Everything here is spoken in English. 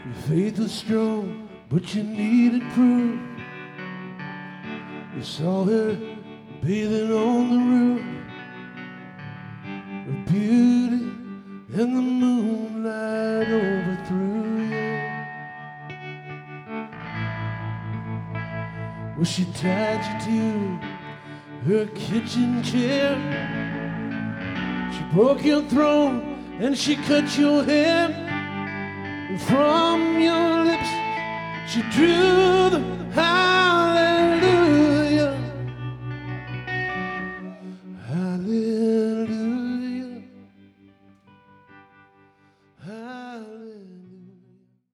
Your faith was strong, but you needed proof. You saw her bathing on the roof, her beauty and the moonlight overthrew you. Well, she tied you to her kitchen chair. She broke your throne and she cut your hair. And from your lips she drew the high